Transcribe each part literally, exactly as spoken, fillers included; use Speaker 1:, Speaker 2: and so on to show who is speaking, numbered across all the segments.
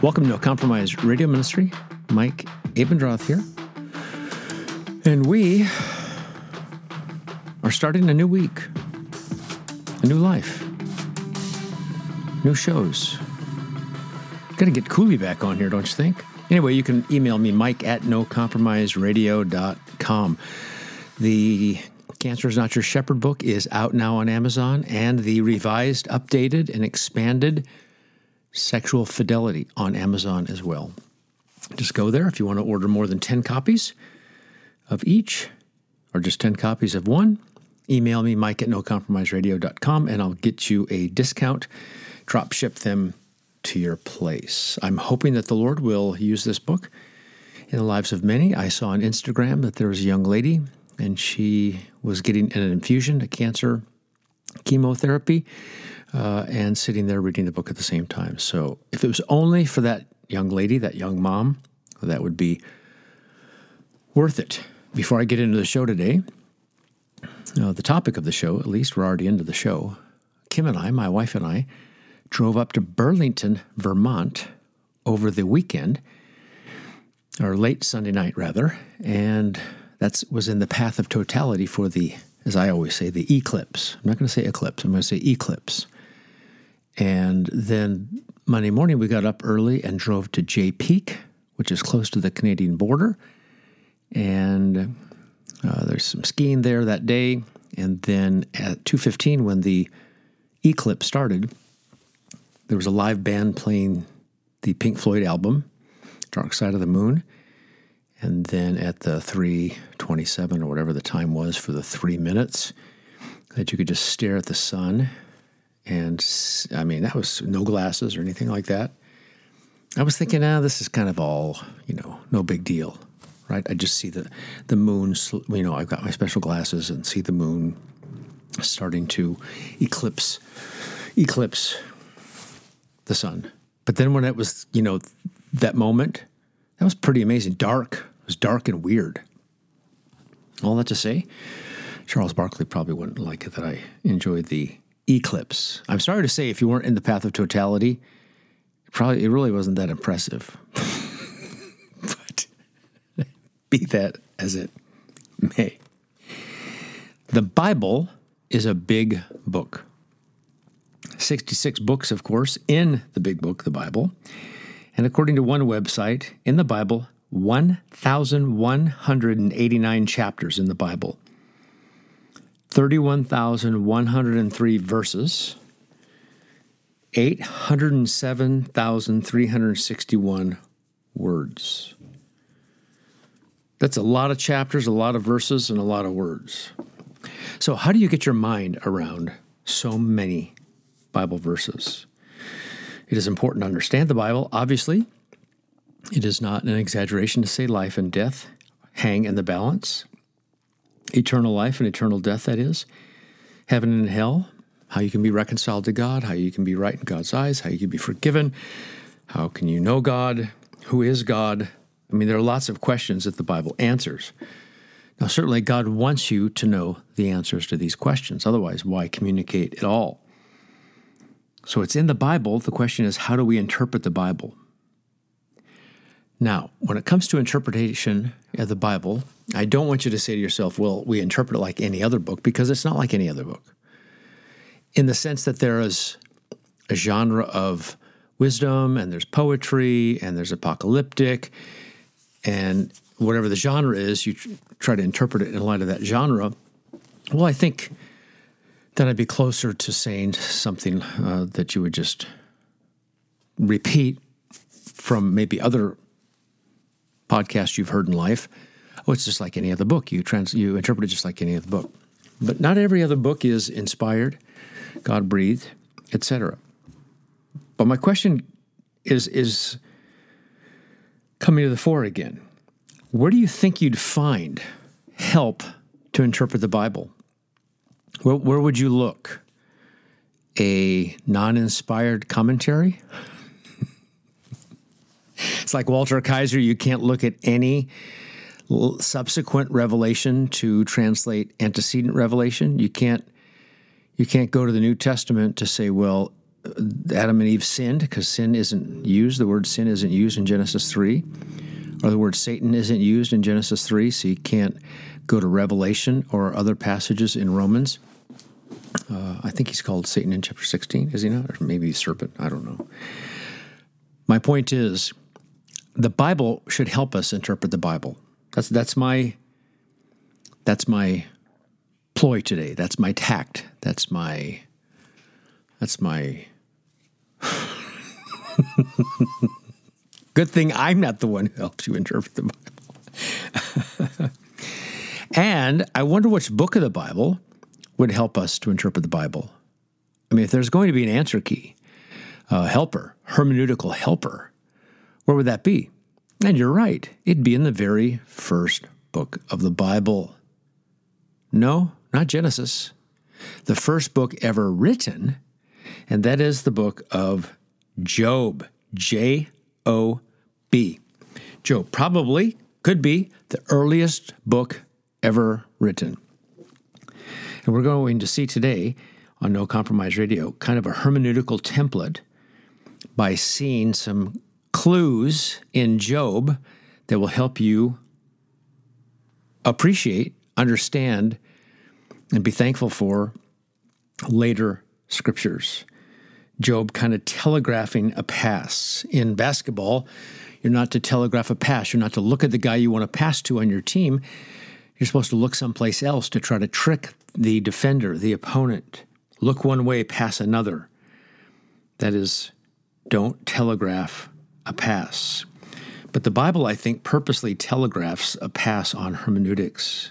Speaker 1: Welcome to No Compromise Radio Ministry. Mike Abendroth here. And we are starting a new week, a new life, new shows. Got to get Cooley back on here, don't you think? Anyway, you can email me, Mike at no compromise radio dot com. The Cancer is Not Your Shepherd book is out now on Amazon, and the revised, updated, and expanded Sexual Fidelity on Amazon as well. Just go there if you want to order more than ten copies of each, or just ten copies of one. Email me, Mike at no compromise radio dot com, and I'll get you a discount. Drop ship them to your place. I'm hoping that the Lord will use this book in the lives of many. I saw on Instagram that there was a young lady, and she was getting an infusion, a cancer chemotherapy, uh, and sitting there reading the book at the same time. So if it was only for that young lady, that young mom, that would be worth it. Before I get into the show today, uh, the topic of the show, at least we're already into the show, Kim and I, my wife and I, drove up to Burlington, Vermont over the weekend, or late Sunday night rather, and that was in the path of totality for the, as I always say, the eclipse. I'm not going to say eclipse, I'm going to say eclipse. And then Monday morning we got up early and drove to Jay Peak, which is close to the Canadian border, and uh, there's some skiing there that day. And then at two fifteen, when the eclipse started, there was a live band playing the Pink Floyd album, Dark Side of the Moon. And then at the three twenty-seven or whatever the time was for the three minutes that you could just stare at the sun. And I mean, that was no glasses or anything like that. I was thinking, ah, this is kind of all, you know, no big deal, right? I just see the, the moon, you know, I've got my special glasses and see the moon starting to eclipse, eclipse the sun. But then when it was, you know, that moment, that was pretty amazing. Dark. It was dark and weird. All that to say, Charles Barkley probably wouldn't like it that I enjoyed the eclipse. I'm sorry to say, if you weren't in the path of totality, probably it really wasn't that impressive. But be that as it may. The Bible is a big book. sixty-six books, of course, in the big book, the Bible. And according to one website, in the Bible, one thousand one hundred eighty-nine chapters in the Bible, thirty-one thousand one hundred three verses, eight hundred seven thousand three hundred sixty-one words. That's a lot of chapters, a lot of verses, and a lot of words. So how do you get your mind around so many Bible verses? It is important to understand the Bible, obviously. It is not an exaggeration to say life and death hang in the balance. Eternal life and eternal death, that is. Heaven and hell, how you can be reconciled to God, how you can be right in God's eyes, how you can be forgiven, how can you know God, who is God? I mean, there are lots of questions that the Bible answers. Now, certainly God wants you to know the answers to these questions. Otherwise, why communicate at all? So it's in the Bible. The question is, how do we interpret the Bible? Now, when it comes to interpretation of the Bible, I don't want you to say to yourself, well, we interpret it like any other book, because it's not like any other book. In the sense that there is a genre of wisdom, and there's poetry, and there's apocalyptic, and whatever the genre is, you try to interpret it in light of that genre. Well, I think then I'd be closer to saying something uh, that you would just repeat from maybe other podcasts you've heard in life. Oh, it's just like any other book. You trans- you interpret it just like any other book. But not every other book is inspired, God-breathed, et cetera. But my question is, is coming to the fore again. Where do you think you'd find help to interpret the Bible? Where, where would you look? A non-inspired commentary? It's like Walter Kaiser, you can't look at any subsequent revelation to translate antecedent revelation. You can't you can't go to the New Testament to say, well, Adam and Eve sinned, because sin isn't used. The word sin isn't used in Genesis three. Or the word Satan isn't used in Genesis three, so you can't go to Revelation or other passages in Romans. Uh, I think he's called Satan in chapter sixteen, is he not? Or maybe serpent, I don't know. My point is, the Bible should help us interpret the Bible. That's that's my that's my ploy today. That's my tact. That's my that's my good thing I'm not the one who helps you interpret the Bible. And I wonder which book of the Bible would help us to interpret the Bible. I mean, if there's going to be an answer key, a helper, hermeneutical helper, where would that be? And you're right. It'd be in the very first book of the Bible. No, not Genesis. The first book ever written, and that is the book of Job. J O B. Job probably could be the earliest book ever written. And we're going to see today on No Compromise Radio kind of a hermeneutical template by seeing some clues in Job that will help you appreciate, understand, and be thankful for later scriptures. Job kind of telegraphing a pass. In basketball, you're not to telegraph a pass. You're not to look at the guy you want to pass to on your team. You're supposed to look someplace else to try to trick the defender, the opponent. Look one way, pass another. That is, don't telegraph a pass. But the Bible, I think, purposely telegraphs a pass on hermeneutics.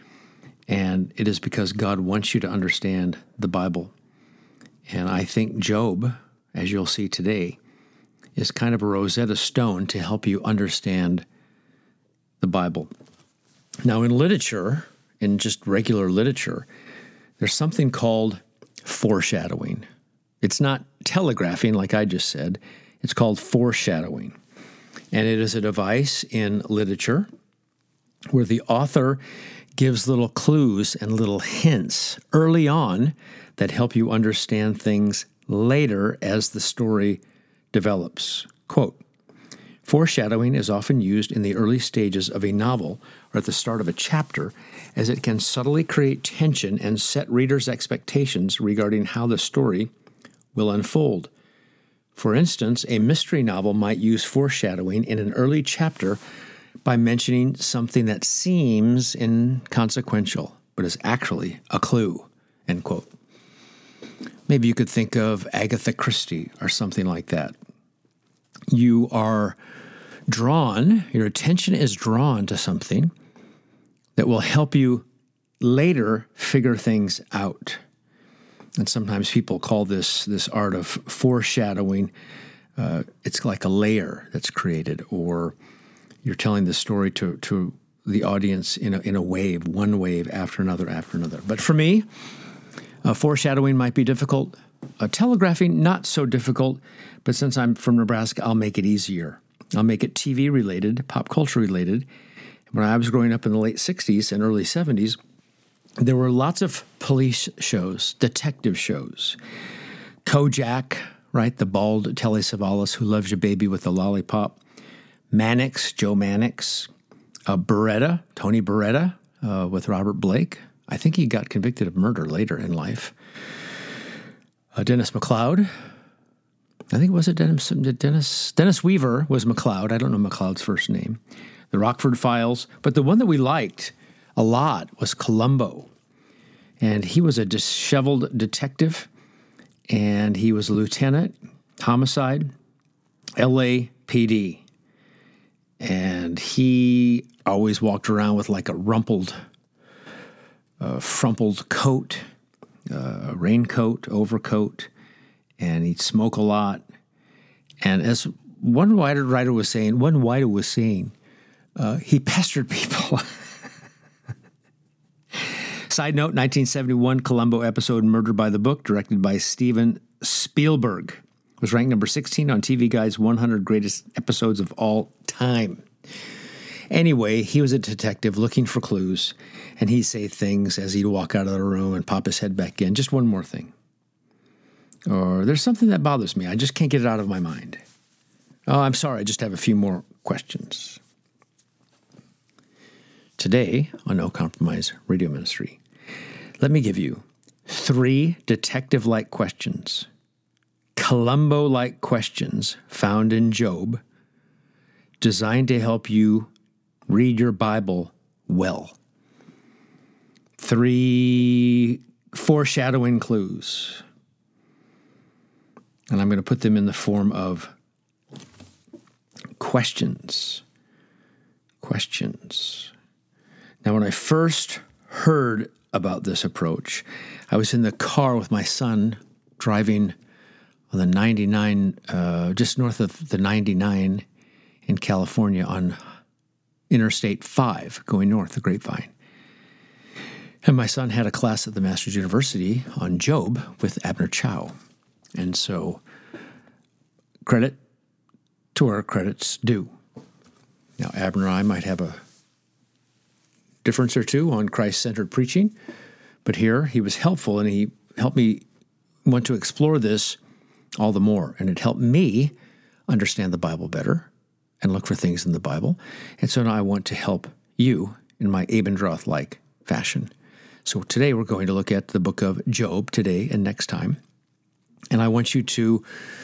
Speaker 1: And it is because God wants you to understand the Bible. And I think Job, as you'll see today, is kind of a Rosetta Stone to help you understand the Bible. Now, in literature, in just regular literature, there's something called foreshadowing. It's not telegraphing, like I just said. It's called foreshadowing. And it is a device in literature where the author gives little clues and little hints early on that help you understand things later as the story develops. Quote, foreshadowing is often used in the early stages of a novel or at the start of a chapter, as it can subtly create tension and set readers' expectations regarding how the story will unfold. For instance, a mystery novel might use foreshadowing in an early chapter by mentioning something that seems inconsequential, but is actually a clue, end quote. Maybe you could think of Agatha Christie or something like that. You are drawn, your attention is drawn to something that will help you later figure things out. And sometimes people call this this art of foreshadowing, uh, it's like a layer that's created, or you're telling the story to, to the audience in a, in a wave, one wave after another after another. But for me, uh, foreshadowing might be difficult. Uh, telegraphing, not so difficult, but since I'm from Nebraska, I'll make it easier. I'll make it T V related, pop culture related. When I was growing up in the late sixties and early seventies, there were lots of police shows, detective shows. Kojak, right, the bald Telly Savalas who loves your baby with a lollipop. Mannix, Joe Mannix. Uh, Beretta, Tony Beretta uh, with Robert Blake. I think he got convicted of murder later in life. Uh, Dennis McLeod. I think, was it Dennis, Dennis? Dennis Weaver was McLeod. I don't know McLeod's first name. The Rockford Files. But the one that we liked a lot was Columbo. And he was a disheveled detective, and he was a lieutenant, homicide, L A P D. And he always walked around with like a rumpled, uh, frumpled coat, uh, a raincoat, overcoat, and he'd smoke a lot. And as one writer, writer was saying, one writer was saying, uh, he pestered people. Side note, nineteen seventy-one Columbo episode Murder by the Book, directed by Steven Spielberg, was ranked number sixteen on T V Guide's one hundred greatest episodes of all time. Anyway, he was a detective looking for clues, and he'd say things as he'd walk out of the room and pop his head back in. Just one more thing. or there's something that bothers me. I just can't get it out of my mind. Oh, I'm sorry. I just have a few more questions. Today on No Compromise Radio Ministry, let me give you three detective-like questions, Columbo-like questions found in Job, designed to help you read your Bible well. Three foreshadowing clues. And I'm going to put them in the form of questions. Questions. Now, when I first heard about this approach, I was in the car with my son driving on the ninety-nine, uh, just north of the ninety-nine in California on Interstate five, going north, the Grapevine. And my son had a class at the Masters University on Job with Abner Chou. And so, credit to where credit's due. Now, Abner and I might have a difference or two on Christ-centered preaching, but here he was helpful, and he helped me want to explore this all the more. And it helped me understand the Bible better and look for things in the Bible. And so now I want to help you in my Abendroth-like fashion. So today we're going to look at the book of Job today and next time. And I want you to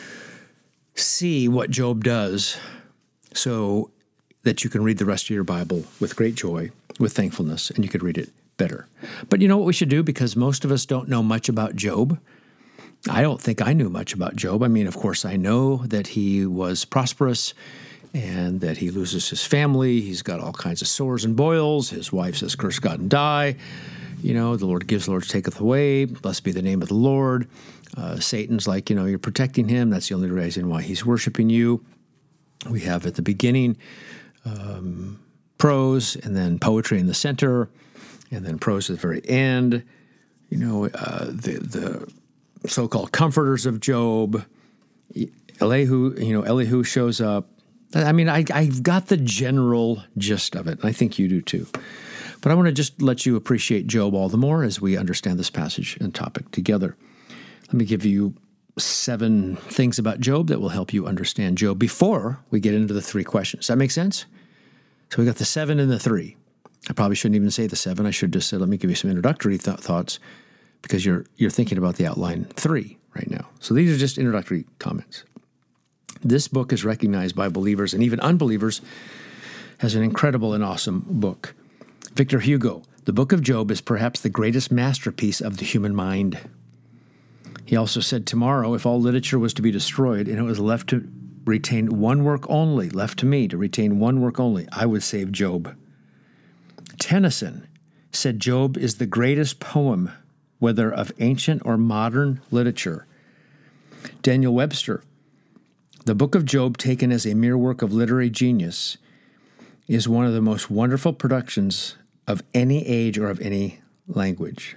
Speaker 1: see what Job does so that you can read the rest of your Bible with great joy, with thankfulness, and you could read it better. But you know what we should do? Because most of us don't know much about Job. I don't think I knew much about Job. I mean, of course, I know that he was prosperous and that he loses his family. He's got all kinds of sores and boils. His wife says, curse God and die. You know, the Lord gives, the Lord taketh away. Blessed be the name of the Lord. Uh, Satan's like, you know, you're protecting him. That's the only reason why he's worshiping you. We have at the beginning um, prose, and then poetry in the center, and then prose at the very end. You know, uh, the the so-called comforters of Job. Elihu, you know, Elihu shows up. I mean, I, I've got the general gist of it, and I think you do too. But I want to just let you appreciate Job all the more as we understand this passage and topic together. Let me give you seven things about Job that will help you understand Job before we get into the three questions. Does that make sense? So we got the seven and the three. I probably shouldn't even say the seven. I should just say, let me give you some introductory th- thoughts because you're you're thinking about the outline three right now. So these are just introductory comments. This book is recognized by believers and even unbelievers as an incredible and awesome book. Victor Hugo, the book of Job is perhaps the greatest masterpiece of the human mind. He also said, tomorrow, if all literature was to be destroyed and it was left to retain one work only, left to me to retain one work only, I would save Job. Tennyson said Job is the greatest poem, whether of ancient or modern literature. Daniel Webster, the book of Job, taken as a mere work of literary genius, is one of the most wonderful productions of any age or of any language.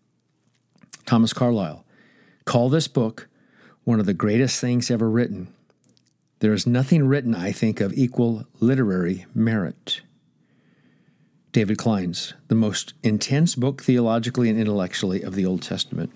Speaker 1: Thomas Carlyle, call this book one of the greatest things ever written. There is nothing written, I think, of equal literary merit. David Klein's, the most intense book theologically and intellectually of the Old Testament.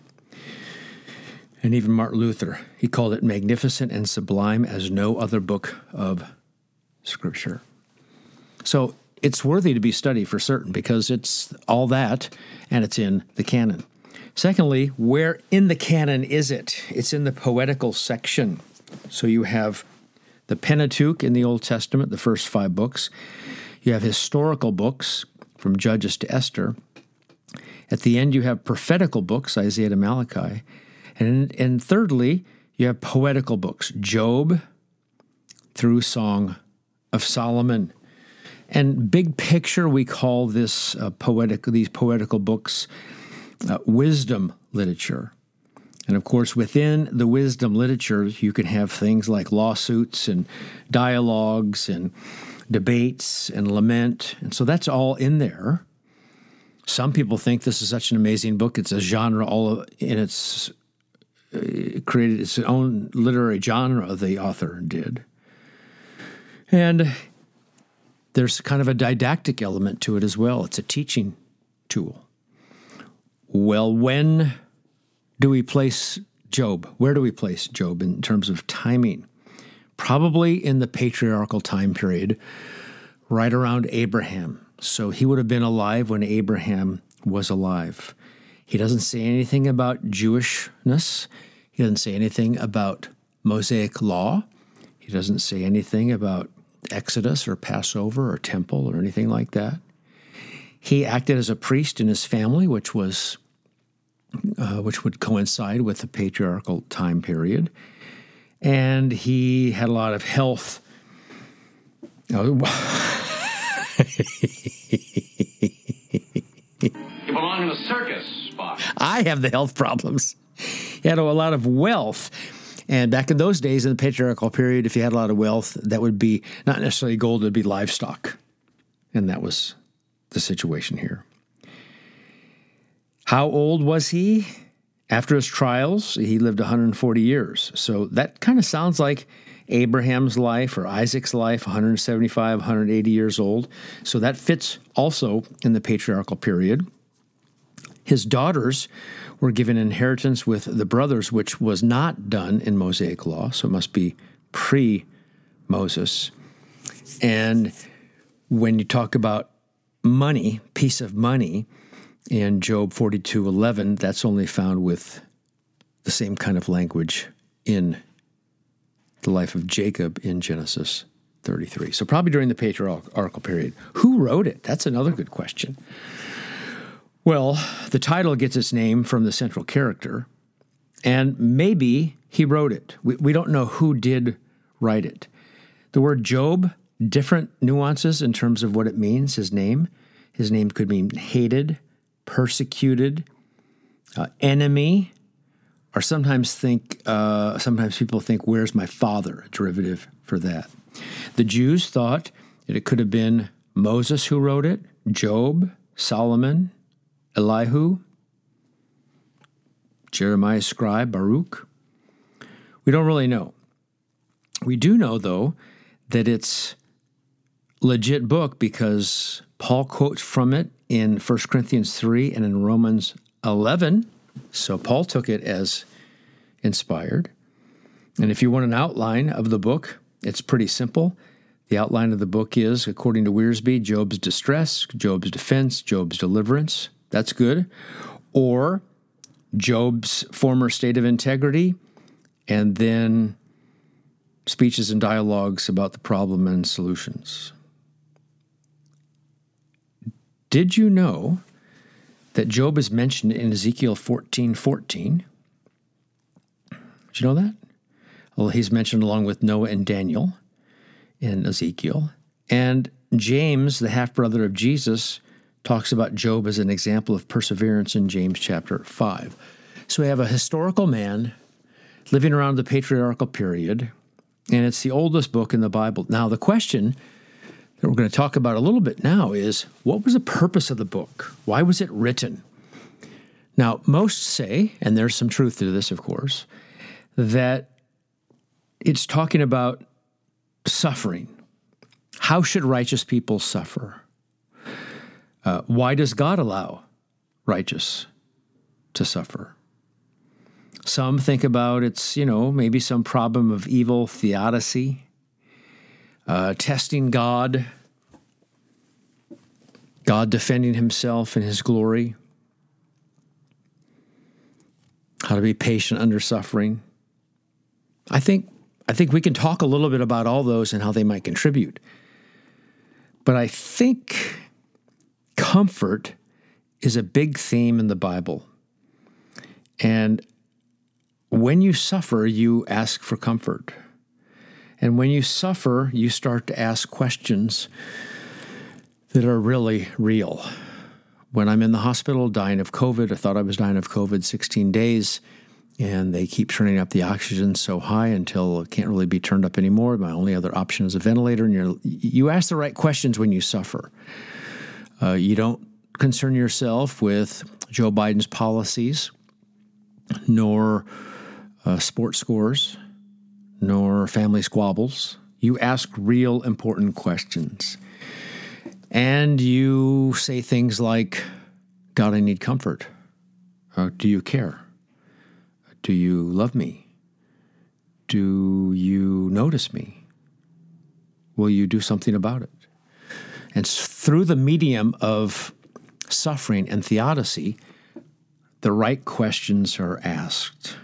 Speaker 1: And even Martin Luther, he called it magnificent and sublime as no other book of Scripture. So it's worthy to be studied for certain because it's all that and it's in the canon. Secondly, where in the canon is it? It's in the poetical section. So you have the Pentateuch in the Old Testament, the first five books. You have historical books from Judges to Esther. At the end, you have prophetical books, Isaiah to Malachi. And, and thirdly, you have poetical books, Job through Song of Solomon. And big picture, we call this uh, poetic, these poetical books uh, wisdom literature. And of course, within the wisdom literature, you can have things like lawsuits and dialogues and debates and lament. And so that's all in there. Some people think this is such an amazing book. It's a genre all in its, uh, created its own literary genre, the author did. And there's kind of a didactic element to it as well. It's a teaching tool. Well, when do we place Job? Where do we place Job in terms of timing? Probably in the patriarchal time period, right around Abraham. So he would have been alive when Abraham was alive. He doesn't say anything about Jewishness. He doesn't say anything about Mosaic law. He doesn't say anything about Exodus or Passover or temple or anything like that. He acted as a priest in his family, which was uh, which would coincide with the patriarchal time period. And he had a lot of health. Oh,
Speaker 2: you belong in a circus, Spock.
Speaker 1: I have the health problems. He had a lot of wealth. And back in those days, in the patriarchal period, if you had a lot of wealth, that would be not necessarily gold, it would be livestock. And that was the situation here. How old was he? After his trials, he lived one hundred forty years. So that kind of sounds like Abraham's life or Isaac's life, one hundred seventy-five, one hundred eighty years old. So that fits also in the patriarchal period. His daughters were given inheritance with the brothers, which was not done in Mosaic law, so it must be pre-Moses. And when you talk about money, piece of money, in Job forty-two eleven, that's only found with the same kind of language in the life of Jacob in Genesis thirty-three. So probably during the patriarchal period. Who wrote it? That's another good question. Well, the title gets its name from the central character, and maybe he wrote it. We, we don't know who did write it. The word Job, different nuances in terms of what it means, his name. His name could mean hated, persecuted, uh, enemy, or sometimes think, uh, sometimes people think, where's my father? A derivative for that. The Jews thought that it could have been Moses who wrote it, Job, Solomon, Elihu, Jeremiah's scribe, Baruch. We don't really know. We do know, though, that it's a legit book because Paul quotes from it in First Corinthians three and in Romans eleven. So Paul took it as inspired. And if you want an outline of the book, it's pretty simple. The outline of the book is, according to Wiersbe, Job's distress, Job's defense, Job's deliverance. That's good. Or Job's former state of integrity, and then speeches and dialogues about the problem and solutions. Did you know that Job is mentioned in Ezekiel fourteen fourteen? Did you know that? Well, he's mentioned along with Noah and Daniel in Ezekiel. And James, the half-brother of Jesus, talks about Job as an example of perseverance in James chapter five. So we have a historical man living around the patriarchal period, and it's the oldest book in the Bible. Now, the question that we're going to talk about a little bit now is, what was the purpose of the book? Why was it written? Now, most say, and there's some truth to this, of course, that it's talking about suffering. How should righteous people suffer? Uh, why does God allow righteous to suffer? Some think about it's, you know, maybe some problem of evil theodicy, uh, testing God, God defending himself in his glory, how to be patient under suffering. I think I think we can talk a little bit about all those and how they might contribute. But I think comfort is a big theme in the Bible. And when you suffer, you ask for comfort. And when you suffer, you start to ask questions that are really real. When I'm in the hospital dying of COVID, I thought I was dying of COVID sixteen days, and they keep turning up the oxygen so high until it can't really be turned up anymore. My only other option is a ventilator. And you're, you ask the right questions when you suffer. Uh, you don't concern yourself with Joe Biden's policies, nor uh, sports scores, nor family squabbles. You ask real important questions. And you say things like, God, I need comfort. Uh, do you care? Do you love me? Do you notice me? Will you do something about it? And through the medium of suffering and theodicy, the right questions are asked.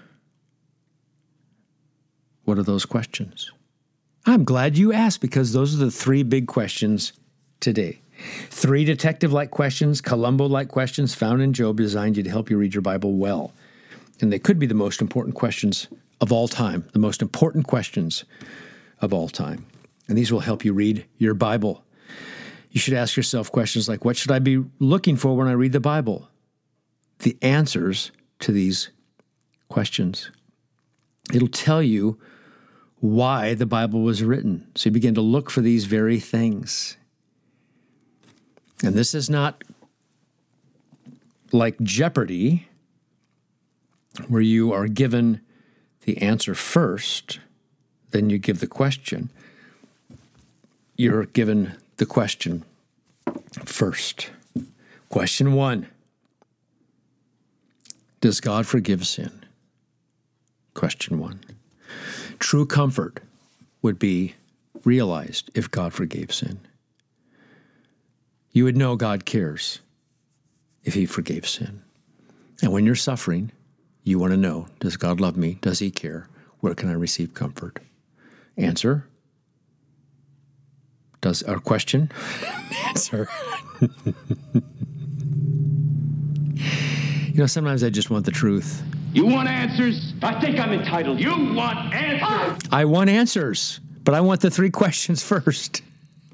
Speaker 1: What are those questions? I'm glad you asked, because those are the three big questions today. Three detective-like questions, Columbo-like questions found in Job, designed you to help you read your Bible well. And they could be the most important questions of all time, the most important questions of all time. And these will help you read your Bible. You should ask yourself questions like, what should I be looking for when I read the Bible? The answers to these questions. It'll tell you why the Bible was written. So you begin to look for these very things. And this is not like Jeopardy, where you are given the answer first, then you give the question. You're given the question first. Question one. Does God forgive sin? Question one. True comfort would be realized if God forgave sin. You would know God cares if he forgave sin. And when you're suffering, you want to know, does God love me? Does he care? Where can I receive comfort? Answer. Does our question? Answer. You know, sometimes I just want the truth.
Speaker 2: You want answers? I think I'm entitled. You want answers?
Speaker 1: I want answers, but I want the three questions first.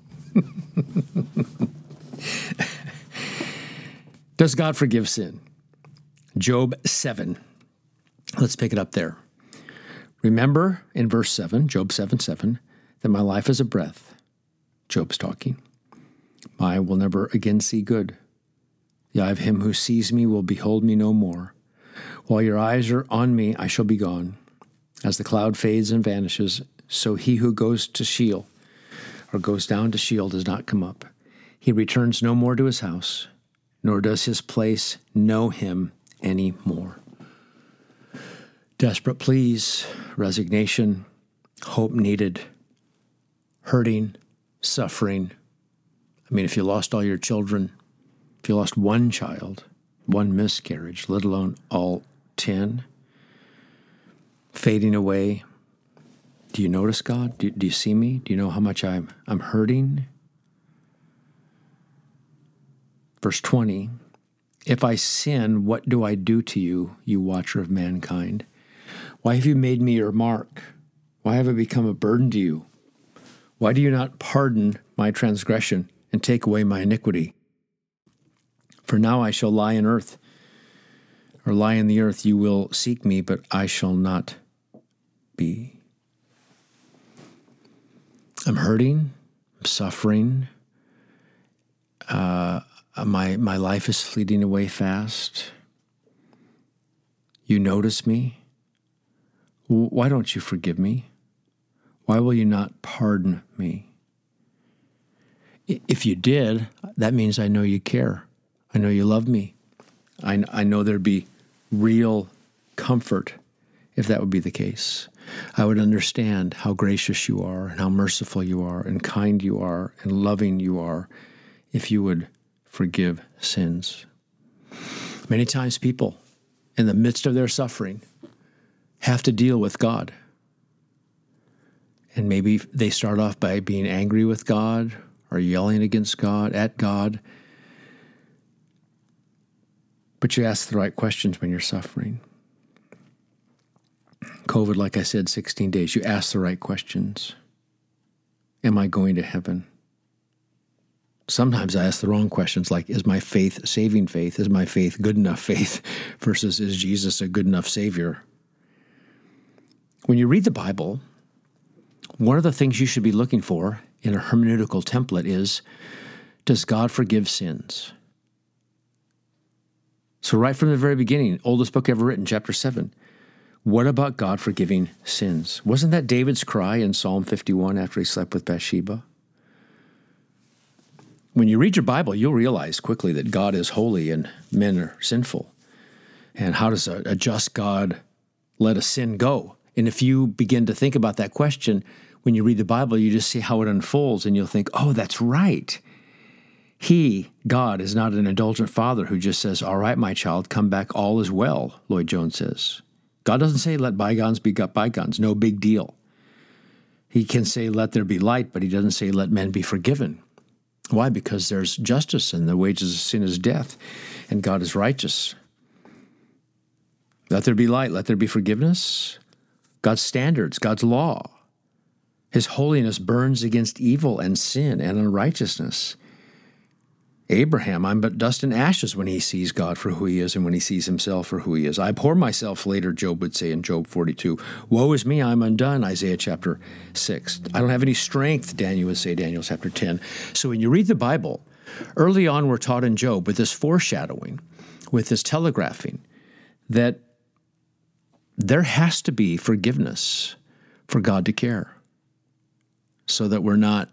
Speaker 1: Does God forgive sin? Job seven. Let's pick it up there. Remember in verse seven, Job seven seven, that my life is a breath. Job's talking. I will never again see good. The eye of him who sees me will behold me no more. While your eyes are on me, I shall be gone. As the cloud fades and vanishes, so he who goes to Sheol, or goes down to Sheol, does not come up. He returns no more to his house, nor does his place know him any more. Desperate pleas, resignation, hope needed, hurting, suffering. I mean, if you lost all your children, if you lost one child, one miscarriage, let alone all ten, fading away. Do you notice God? Do, do you see me? Do you know how much I'm I'm hurting? Verse twenty, if I sin, what do I do to you, you watcher of mankind? Why have you made me your mark? Why have I become a burden to you? Why do you not pardon my transgression and take away my iniquity? For now I shall lie in earth, or lie in the earth. You will seek me, but I shall not be. I'm hurting, I'm suffering. Uh, my my life is fleeting away fast. You notice me. Why don't you forgive me? Why will you not pardon me? If you did, that means I know you care. I know you love me. I, I know there'd be real comfort if that would be the case. I would understand how gracious you are and how merciful you are and kind you are and loving you are if you would forgive sins. Many times people, in the midst of their suffering, have to deal with God. And maybe they start off by being angry with God or yelling against God, at God. But you ask the right questions when you're suffering. COVID, like I said, sixteen days. You ask the right questions. Am I going to heaven? Sometimes I ask the wrong questions, like, is my faith saving faith? Is my faith good enough faith? Versus, is Jesus a good enough Savior? When you read the Bible, one of the things you should be looking for in a hermeneutical template is, does God forgive sins? So right from the very beginning, oldest book ever written, chapter seven, what about God forgiving sins? Wasn't that David's cry in Psalm fifty-one after he slept with Bathsheba? When you read your Bible, you'll realize quickly that God is holy and men are sinful. And how does a, a just God let a sin go? And if you begin to think about that question, when you read the Bible, you just see how it unfolds, and you'll think, oh, that's right. He, God, is not an indulgent father who just says, all right, my child, come back, all is well, Lloyd Jones says. God doesn't say, let bygones be bygones, no big deal. He can say, let there be light, but he doesn't say, let men be forgiven. Why? Because there's justice, and the wages of sin is death, and God is righteous. Let there be light, let there be forgiveness. God's standards, God's law. His holiness burns against evil and sin and unrighteousness. Abraham, I'm but dust and ashes when he sees God for who he is and when he sees himself for who he is. I abhor myself, later Job would say in Job forty-two. Woe is me, I'm undone, Isaiah chapter six. I don't have any strength, Daniel would say, Daniel chapter ten. So when you read the Bible, early on we're taught in Job with this foreshadowing, with this telegraphing, that there has to be forgiveness for God to care, so that we're not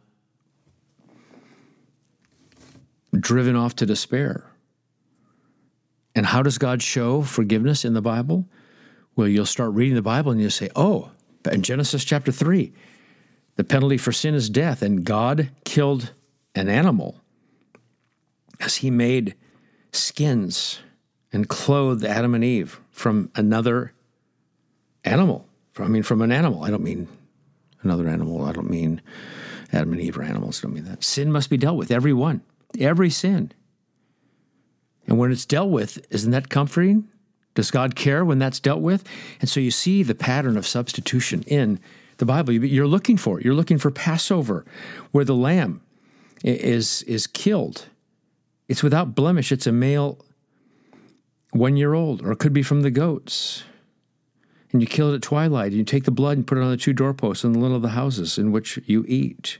Speaker 1: driven off to despair. And how does God show forgiveness in the Bible? Well, you'll start reading the Bible and you'll say, oh, in Genesis chapter three, the penalty for sin is death, and God killed an animal as he made skins and clothed Adam and Eve from another animal. I mean, from an animal. I don't mean another animal. I don't mean Adam and Eve are animals. I don't mean that. Sin must be dealt with, every one. Every sin. And when it's dealt with, isn't that comforting? Does God care when that's dealt with? And so you see the pattern of substitution in the Bible. You're looking for it. You're looking for Passover, where the lamb is, is killed. It's without blemish. It's a male one-year-old, or it could be from the goats. And you kill it at twilight, and you take the blood and put it on the two doorposts in the lintel of the houses in which you eat.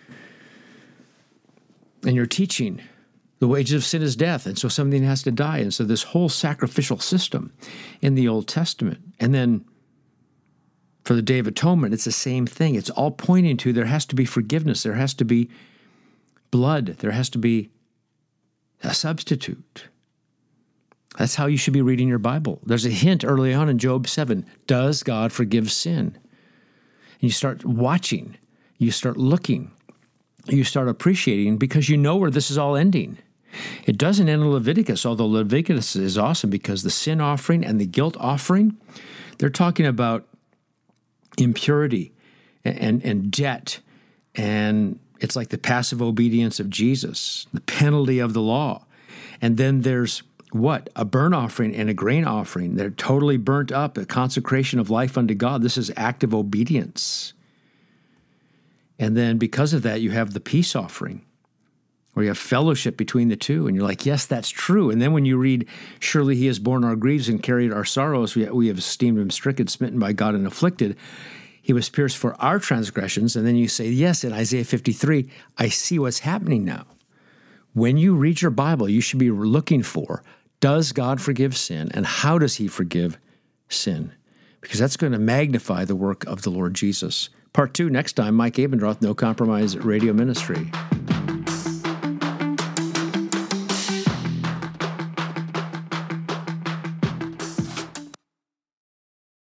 Speaker 1: And you're teaching the wages of sin is death, and so something has to die. And so this whole sacrificial system in the Old Testament. And then for the Day of Atonement, it's the same thing. It's all pointing to there has to be forgiveness. There has to be blood. There has to be a substitute. That's how you should be reading your Bible. There's a hint early on in Job seven. Does God forgive sin? And you start watching. You start looking. You start appreciating, because you know where this is all ending. It doesn't end in Leviticus, although Leviticus is awesome because the sin offering and the guilt offering, they're talking about impurity and, and, and debt, and it's like the passive obedience of Jesus, the penalty of the law. And then there's what? A burnt offering and a grain offering. They're totally burnt up, a consecration of life unto God. This is active obedience. And then because of that, you have the peace offering, where you have fellowship between the two. And you're like, yes, that's true. And then when you read, surely he has borne our griefs and carried our sorrows, we, we have esteemed him stricken, smitten by God, and afflicted. He was pierced for our transgressions. And then you say, yes, in Isaiah fifty-three, I see what's happening now. When you read your Bible, you should be looking for, does God forgive sin? And how does he forgive sin? Because that's going to magnify the work of the Lord Jesus. Part two, next time, Mike Abendroth, No Compromise Radio Ministry.